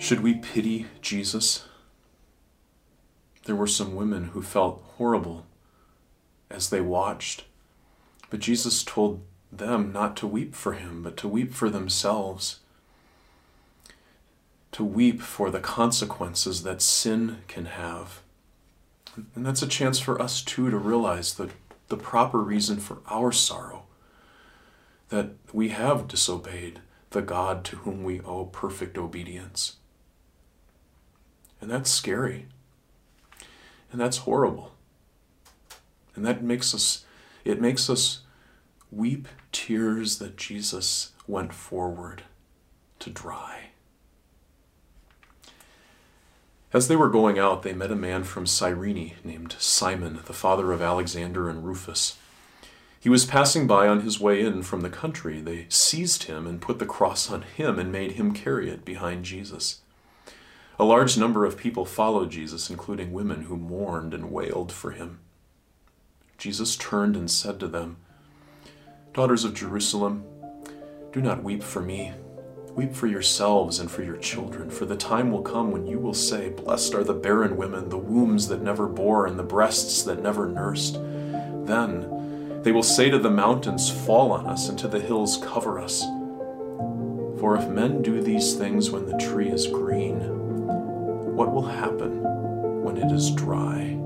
Should we pity Jesus? There were some women who felt horrible as they watched, but Jesus told them not to weep for him, but to weep for themselves, to weep for the consequences that sin can have. And that's a chance for us too to realize that the proper reason for our sorrow, that we have disobeyed the God to whom we owe perfect obedience. And that's scary. And that's horrible. And it makes us weep tears that Jesus went forward to dry. As they were going out, they met a man from Cyrene named Simon, the father of Alexander and Rufus. He was passing by on his way in from the country. They seized him and put the cross on him and made him carry it behind Jesus. A large number of people followed Jesus, including women who mourned and wailed for him. Jesus turned and said to them, "Daughters of Jerusalem, do not weep for me. Weep for yourselves and for your children, for the time will come when you will say, 'Blessed are the barren women, the wombs that never bore, and the breasts that never nursed.' Then they will say to the mountains, 'Fall on us,' and to the hills, 'Cover us.' For if men do these things when the tree is green, what will happen when it is dry?"